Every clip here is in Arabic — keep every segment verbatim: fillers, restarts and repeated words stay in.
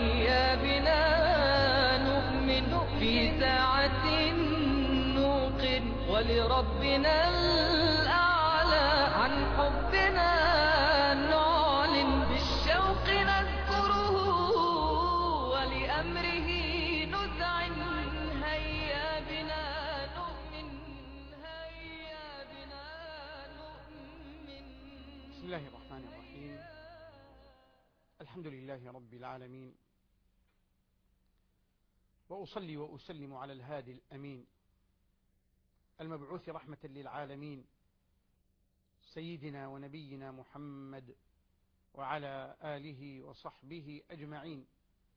هيا بنا نؤمن في ساعة نوقن ولربنا الأعلى عن حبنا نعلن بالشوق نذكره ولأمره نذعن هيا بنا نؤمن هيا بنا نؤمن. بسم الله الرحمن الرحيم. الحمد لله رب العالمين، وأصلي وأسلم على الهادي الأمين المبعوث رحمة للعالمين سيدنا ونبينا محمد وعلى آله وصحبه أجمعين.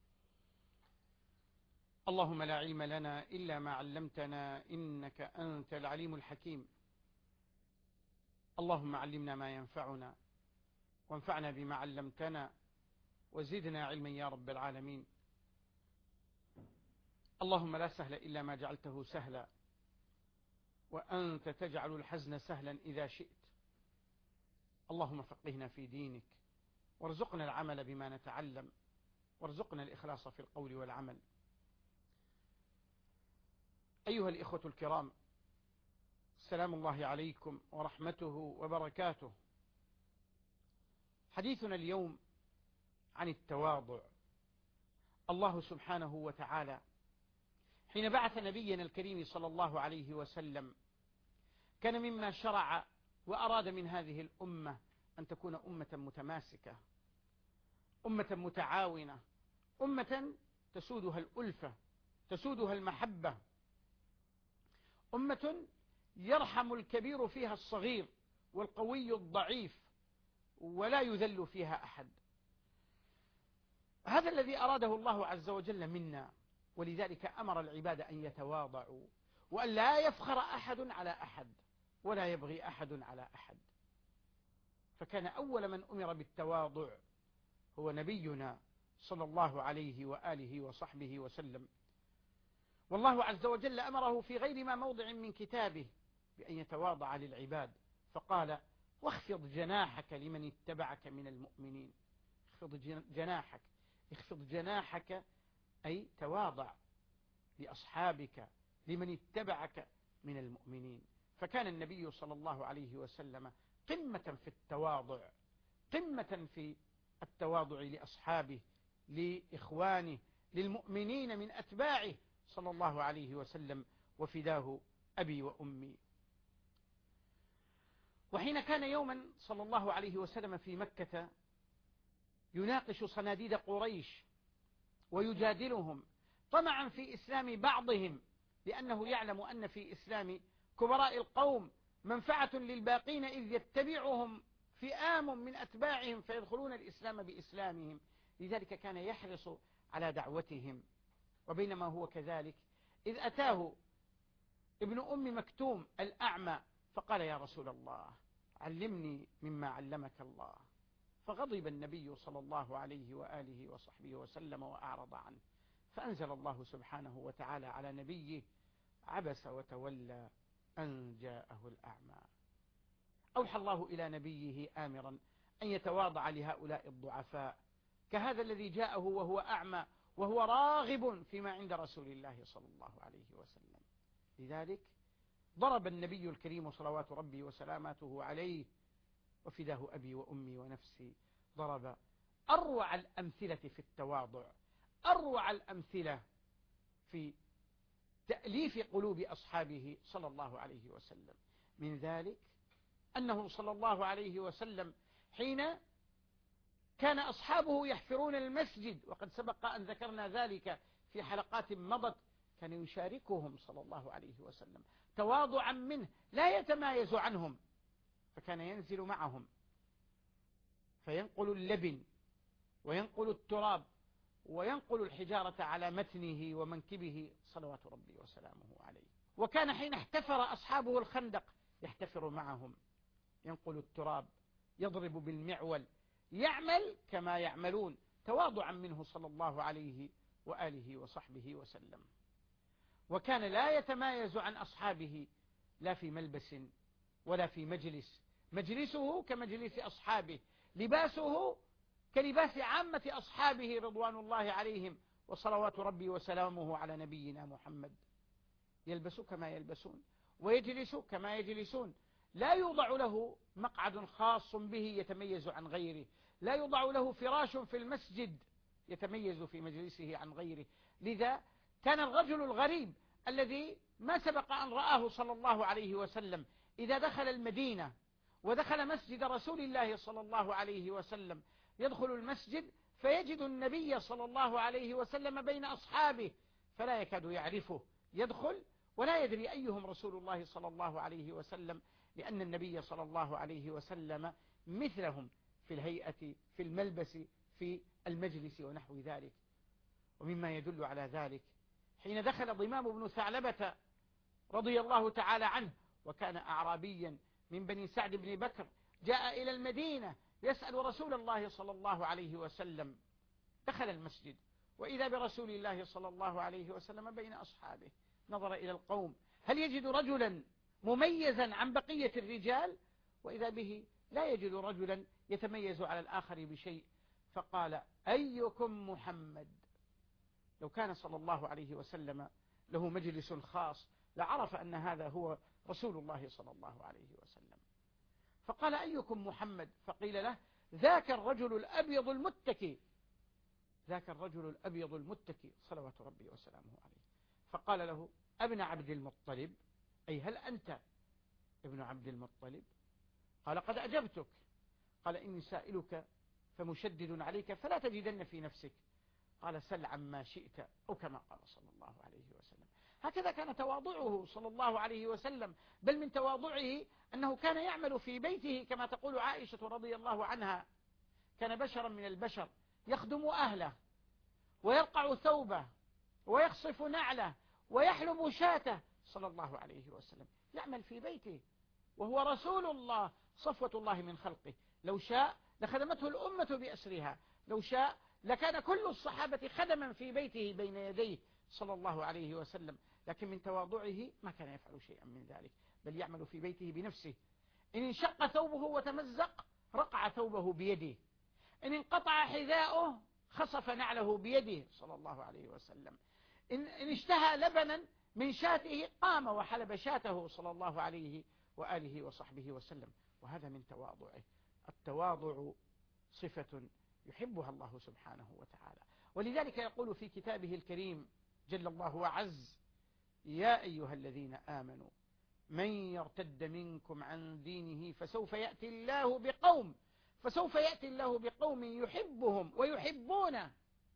اللهم لا علم لنا إلا ما علمتنا إنك أنت العليم الحكيم. اللهم علمنا ما ينفعنا وانفعنا بما علمتنا وزدنا علما يا رب العالمين. اللهم لا سهل إلا ما جعلته سهلا وأنت تجعل الحزن سهلا إذا شئت. اللهم فقهنا في دينك وارزقنا العمل بما نتعلم وارزقنا الإخلاص في القول والعمل. أيها الإخوة الكرام، سلام الله عليكم ورحمته وبركاته. حديثنا اليوم عن التواضع. الله سبحانه وتعالى حين بعث نبينا الكريم صلى الله عليه وسلم كان مما شرع وأراد من هذه الأمة أن تكون أمة متماسكة، أمة متعاونة، أمة تسودها الألفة، تسودها المحبة، أمة يرحم الكبير فيها الصغير والقوي الضعيف ولا يذل فيها أحد. هذا الذي أراده الله عز وجل منا، ولذلك أمر العباد أن يتواضعوا وأن لا يفخر أحد على أحد ولا يبغي أحد على أحد. فكان أول من أمر بالتواضع هو نبينا صلى الله عليه وآله وصحبه وسلم. والله عز وجل أمره في غير ما موضع من كتابه بأن يتواضع للعباد، فقال: واخفض جناحك لمن اتبعك من المؤمنين. اخفض جناحك، اخفض جناحك أي تواضع لأصحابك لمن اتبعك من المؤمنين. فكان النبي صلى الله عليه وسلم قمة في التواضع، قمة في التواضع لأصحابه، لإخوانه، للمؤمنين من أتباعه صلى الله عليه وسلم، وفداه أبي وأمي. وحين كان يوما صلى الله عليه وسلم في مكة يناقش صناديد قريش ويجادلهم طمعا في إسلام بعضهم، لأنه يعلم أن في إسلام كبراء القوم منفعة للباقين، إذ يتبعهم فئام من أتباعهم فيدخلون الإسلام بإسلامهم. لذلك كان يحرص على دعوتهم. وبينما هو كذلك إذ أتاه ابن أم مكتوم الأعمى فقال: يا رسول الله، علمني مما علمك الله. فغضب النبي صلى الله عليه وآله وصحبه وسلم وأعرض عنه، فأنزل الله سبحانه وتعالى على نبيه: عبس وتولى أن جاءه الأعمى. أوحى الله إلى نبيه آمرا أن يتواضع لهؤلاء الضعفاء كهذا الذي جاءه وهو أعمى وهو راغب فيما عند رسول الله صلى الله عليه وسلم. لذلك ضرب النبي الكريم صلوات ربي وسلاماته عليه وفداه أبي وأمي ونفسي، ضرب أروع الأمثلة في التواضع، أروع الأمثلة في تأليف قلوب أصحابه صلى الله عليه وسلم. من ذلك أنه صلى الله عليه وسلم حين كان أصحابه يحفرون المسجد، وقد سبق أن ذكرنا ذلك في حلقات مضت، كان يشاركهم صلى الله عليه وسلم تواضعا منه، لا يتمايز عنهم، فكان ينزل معهم فينقل اللبن وينقل التراب وينقل الحجارة على متنه ومنكبه صلوات ربي وسلامه عليه. وكان حين احتفر أصحابه الخندق يحتفر معهم، ينقل التراب، يضرب بالمعول، يعمل كما يعملون، تواضعا منه صلى الله عليه وآله وصحبه وسلم. وكان لا يتمايز عن أصحابه لا في ملبس ولا في مجلس، مجلسه كمجلس أصحابه، لباسه كلباس عامة أصحابه رضوان الله عليهم وصلوات ربي وسلامه على نبينا محمد. يلبس كما يلبسون ويجلس كما يجلسون، لا يوضع له مقعد خاص به يتميز عن غيره، لا يوضع له فراش في المسجد يتميز في مجلسه عن غيره. لذا كان الرجل الغريب الذي ما سبق أن رآه صلى الله عليه وسلم إذا دخل المدينة ودخل مسجد رسول الله صلى الله عليه وسلم يدخل المسجد فيجد النبي صلى الله عليه وسلم بين أصحابه فلا يكاد يعرفه، يدخل ولا يدري أيهم رسول الله صلى الله عليه وسلم، لأن النبي صلى الله عليه وسلم مثلهم في الهيئة، في الملبس، في المجلس ونحو ذلك. ومما يدل على ذلك حين دخل ضمام بن ثعلبة رضي الله تعالى عنه، وكان أعرابيا من بني سعد بن بكر، جاء إلى المدينة يسأل رسول الله صلى الله عليه وسلم، دخل المسجد وإذا برسول الله صلى الله عليه وسلم بين أصحابه، نظر إلى القوم هل يجد رجلا مميزا عن بقية الرجال، وإذا به لا يجد رجلا يتميز على الآخر بشيء، فقال أيكم محمد. لو كان صلى الله عليه وسلم له مجلس خاص لعرف أن هذا هو رسول الله صلى الله عليه وسلم، فقال أيكم محمد، فقيل له ذاك الرجل الأبيض المتكي، ذاك الرجل الأبيض المتكي صلوات ربي وسلامه عليه. فقال له ابن عبد المطلب، أي هل أنت ابن عبد المطلب؟ قال قد أجبتك. قال إني سائلك فمشدد عليك فلا تجدن في نفسك. قال سل عما شئت، أو كما قال صلى الله عليه وسلم. هكذا كان تواضعه صلى الله عليه وسلم، بل من تواضعه أنه كان يعمل في بيته كما تقول عائشة رضي الله عنها، كان بشرا من البشر يخدم أهله ويرقع ثوبه ويخصف نعله ويحلب شاته صلى الله عليه وسلم، يعمل في بيته وهو رسول الله صفوة الله من خلقه. لو شاء لخدمته الأمة بأسرها، لو شاء لكان كل الصحابة خدما في بيته بين يديه صلى الله عليه وسلم، لكن من تواضعه ما كان يفعل شيئا من ذلك، بل يعمل في بيته بنفسه. إن انشق ثوبه وتمزق رقع ثوبه بيده، إن انقطع حذاؤه خصف نعله بيده صلى الله عليه وسلم، إن, إن اشتهى لبنا من شاته قام وحلب شاته صلى الله عليه وآله وصحبه وسلم. وهذا من تواضعه. التواضع صفة يحبها الله سبحانه وتعالى، ولذلك يقول في كتابه الكريم جل الله وعز: يا أيها الذين آمنوا من يرتد منكم عن دينه فسوف يأتي الله بقوم فسوف يأتي الله بقوم يحبهم ويحبونه.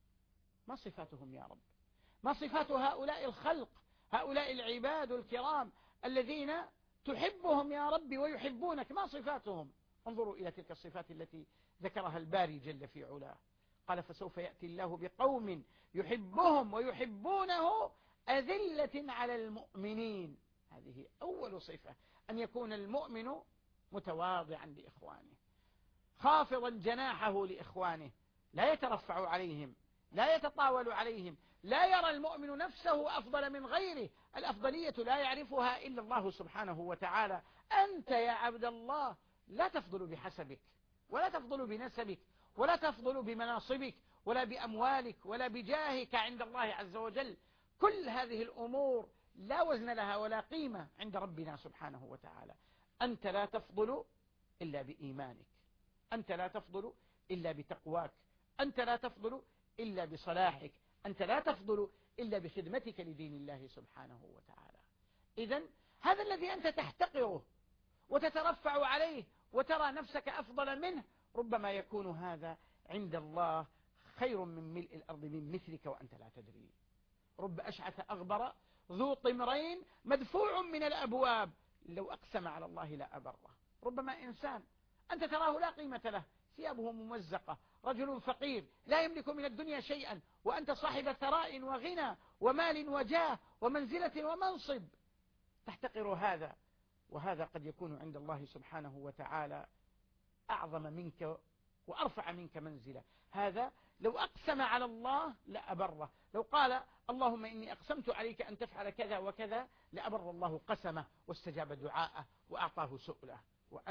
ما صفاتهم يا رب؟ ما صفات هؤلاء الخلق، هؤلاء العباد الكرام الذين تحبهم يا رب ويحبونك؟ ما صفاتهم؟ انظروا إلى تلك الصفات التي ذكرها الباري جل في علاه. قال فسوف يأتي الله بقوم يحبهم ويحبونه أذلة على المؤمنين. هذه أول صفة، أن يكون المؤمن متواضعا لإخوانه، خافضا جناحه لإخوانه، لا يترفع عليهم، لا يتطاول عليهم، لا يرى المؤمن نفسه أفضل من غيره. الأفضلية لا يعرفها إلا الله سبحانه وتعالى. أنت يا عبد الله لا تفضل بحسبك، ولا تفضل بنسبك، ولا تفضل بمناصبك، ولا بأموالك، ولا بجاهك عند الله عز وجل. كل هذه الأمور لا وزن لها ولا قيمة عند ربنا سبحانه وتعالى. أنت لا تفضل إلا بإيمانك، أنت لا تفضل إلا بتقواك، أنت لا تفضل إلا بصلاحك، أنت لا تفضل إلا بخدمتك لدين الله سبحانه وتعالى. إذن هذا الذي أنت تحتقره وتترفع عليه وترى نفسك أفضل منه، ربما يكون هذا عند الله خير من ملء الأرض من مثلك وأنت لا تدري. رب أشعث أغبر ذو طمرين مدفوع من الأبواب لو أقسم على الله لا أبره. ربما إنسان أنت تراه لا قيمة له، ثيابه ممزقة، رجل فقير لا يملك من الدنيا شيئا، وأنت صاحب ثراء وغنى ومال وجاه ومنزلة ومنصب، تحتقر هذا. وهذا قد يكون عند الله سبحانه وتعالى أعظم منك وأرفع منك منزلة. هذا لو أقسم على الله لأبره، لو قال اللهم إني أقسمت عليك أن تفعل كذا وكذا لأبر الله قسمه واستجاب دعاءه وأعطاه سؤله. وأنت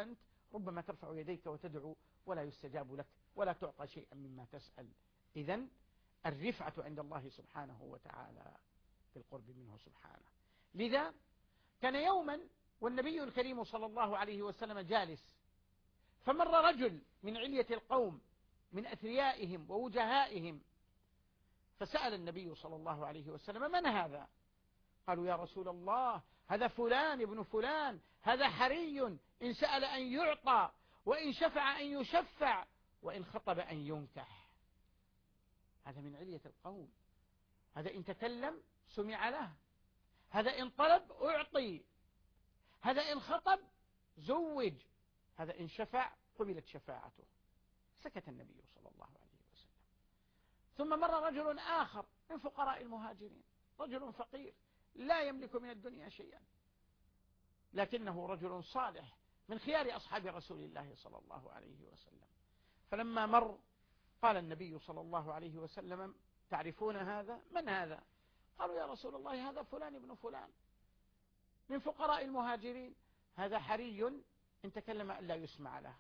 ربما ترفع يديك وتدعو ولا يستجاب لك ولا تعطى شيئا مما تسأل. إذن الرفعة عند الله سبحانه وتعالى بالقرب منه سبحانه. لذا كان يوما والنبي الكريم صلى الله عليه وسلم جالس، فمر رجل من علية القوم من أثريائهم ووجهائهم، فسأل النبي صلى الله عليه وسلم: من هذا؟ قالوا: يا رسول الله، هذا فلان ابن فلان، هذا حري إن سأل أن يعطى، وإن شفع أن يشفع، وإن خطب أن ينكح. هذا من علية القوم، هذا إن تكلم سمع له، هذا إن طلب أعطي، هذا إن خطب زوج، هذا إن شفع قبلت شفاعته. سكت النبي صلى الله عليه وسلم. ثم مر رجل آخر من فقراء المهاجرين، رجل فقير لا يملك من الدنيا شيئا، لكنه رجل صالح من خيار أصحاب رسول الله صلى الله عليه وسلم. فلما مر قال النبي صلى الله عليه وسلم: تعرفون هذا؟ من هذا؟ قالوا: يا رسول الله، هذا فلان ابن فلان من فقراء المهاجرين، هذا حري إن تكلم ألا يسمع له،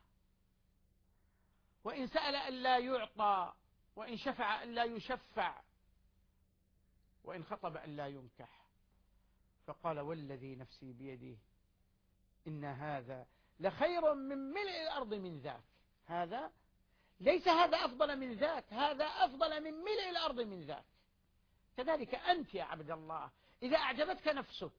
وإن سأل ألا يعطى، وإن شفع ألا يشفع، وإن خطب ألا ينكح. فقال: والذي نفسي بيده إن هذا لخير من ملء الأرض من ذاك. هذا ليس هذا أفضل من ذاك، هذا أفضل من ملء الأرض من ذاك. كذلك أنت يا عبد الله، إذا أعجبتك نفسك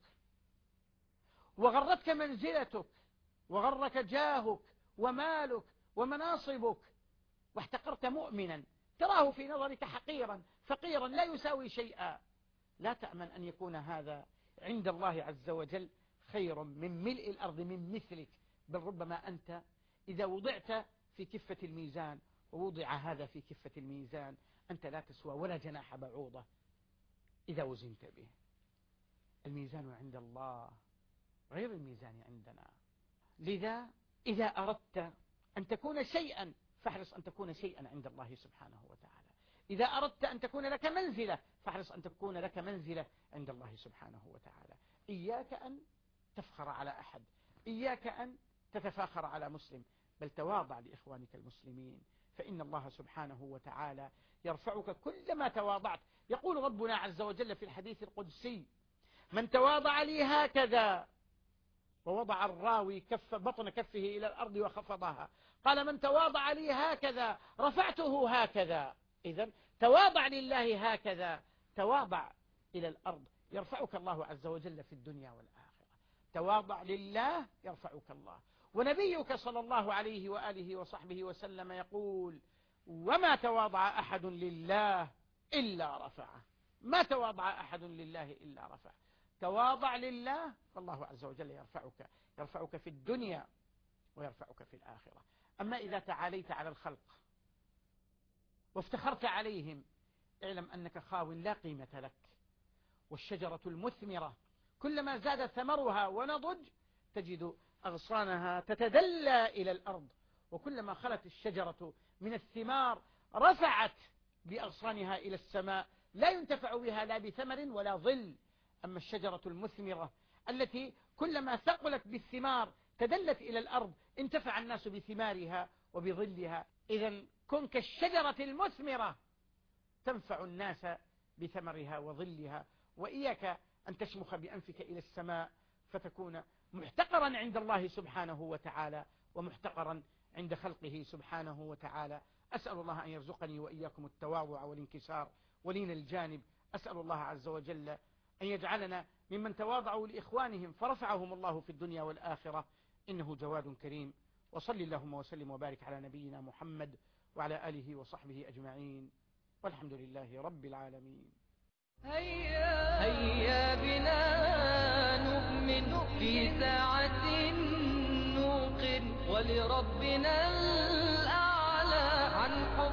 وغرتك منزلتك وغرك جاهك ومالك ومناصبك واحتقرت مؤمنا تراه في نظرك حقيرا فقيرا لا يساوي شيئا، لا تأمن أن يكون هذا عند الله عز وجل خير من ملء الأرض من مثلك. بل ربما أنت إذا وضعت في كفة الميزان ووضع هذا في كفة الميزان أنت لا تسوى ولا جناح بعوضة إذا وزنت به. الميزان عند الله غير الميزان عندنا. لذا إذا أردت أن تكون شيئا فاحرص أن تكون شيئا عند الله سبحانه وتعالى. إذا أردت أن تكون لك منزلة فاحرص أن تكون لك منزلة عند الله سبحانه وتعالى. إياك أن تفخر على أحد، إياك أن تتفاخر على مسلم، بل تواضع لإخوانك المسلمين، فإن الله سبحانه وتعالى يرفعك كلما تواضعت. يقول ربنا عز وجل في الحديث القدسي: من تواضع لي هكذا، ووضع الراوي كف بطن كفه إلى الأرض وخفضها، قال: من تواضع لي هكذا رفعته هكذا. إذن تواضع لله هكذا، تواضع إلى الأرض يرفعك الله عز وجل في الدنيا والآخرة. تواضع لله يرفعك الله. ونبيك صلى الله عليه وآله وصحبه وسلم يقول: وما تواضع أحد لله إلا رفعه. ما تواضع أحد لله إلا رفعه. تواضع لله فالله عز وجل يرفعك، يرفعك في الدنيا ويرفعك في الآخرة. أما إذا تعاليت على الخلق وافتخرت عليهم اعلم أنك خاو لا قيمة لك. والشجرة المثمرة كلما زاد ثمرها ونضج تجد أغصانها تتدلى إلى الأرض، وكلما خلت الشجرة من الثمار رفعت بأغصانها إلى السماء، لا ينتفع بها لا بثمر ولا ظل. أما الشجرة المثمرة التي كلما ثقلت بالثمار تدلت إلى الأرض انتفع الناس بثمارها وبظلها. إذن كن كالشجرة المثمرة تنفع الناس بثمرها وظلها، وإياك أن تشمخ بأنفك إلى السماء فتكون محتقرا عند الله سبحانه وتعالى ومحتقرا عند خلقه سبحانه وتعالى. أسأل الله أن يرزقني وإياكم التواضع والانكسار ولين الجانب. أسأل الله عز وجل أن يجعلنا ممن تواضعوا لإخوانهم فرفعهم الله في الدنيا والآخرة، إنه جواد كريم. وصل اللهم وسلم وبارك على نبينا محمد وعلى آله وصحبه أجمعين، والحمد لله رب العالمين. هيا هيا بنا نؤمن في ساعة نوقن ولربنا الأعلى عن حب